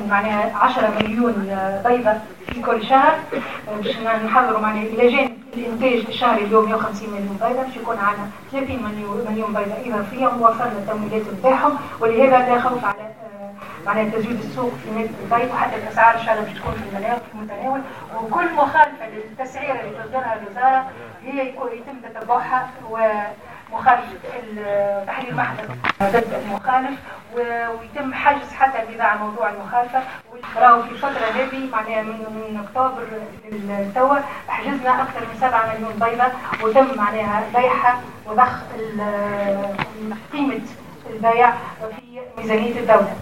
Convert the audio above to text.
معناها 10 مليون بيضة في كل شهر، باش نحضروا معناها إلى جانب الإنتاج الشهري اليوم 150 مليون بيضة، باش يكون عندنا 30 مليون بيضة إضافية موفرة التمويلات نتاعهم، ولهذا لا خوف على معناها تزويد السوق في مادة البيض، وحتى الأسعار إن شاء الله باش تكون في المتناول. وكل مخالفة للتسعيرة اللي تصدرها الوزارة هي يتم تتبعها ومخالفة تحرير محضر ضد المخالف، ويتم حجز حتى البضاعة موضوع المخالفة. راهو في الفترة هذه معناها من أكتوبر لتوا حجزنا أكثر من 7 مليون بيضة، وتم معناها بيعها وضخ قيمة البيع في ميزانية الدولة.